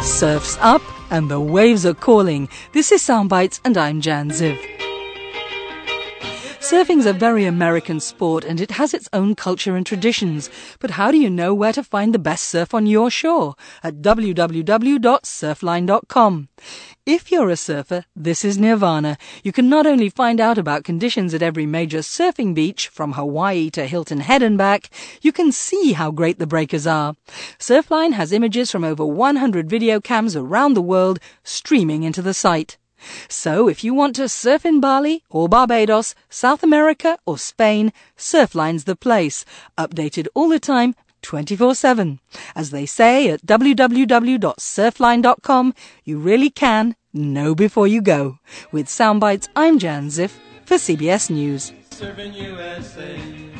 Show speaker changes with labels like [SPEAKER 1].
[SPEAKER 1] Surf's up and the waves are calling. This is Soundbites and I'm Jan Ziv. Surfing's a very American sport and it has its own culture and traditions. But how do you know where to find the best surf on your shore? At www.surfline.com. If you're a surfer, this is Nirvana. You can not only find out about conditions at every major surfing beach, from Hawaii to Hilton Head and back, you can see how great the breakers are. Surfline has images from over 100 video cams around the world streaming into the site. So if you want to surf in Bali or Barbados, South America or Spain, Surfline's the place. Updated all the time, 24/7. As they say at www.surfline.com, you really can know before you go. With Soundbites, I'm Jan Ziff for CBS News.
[SPEAKER 2] Surfing USA.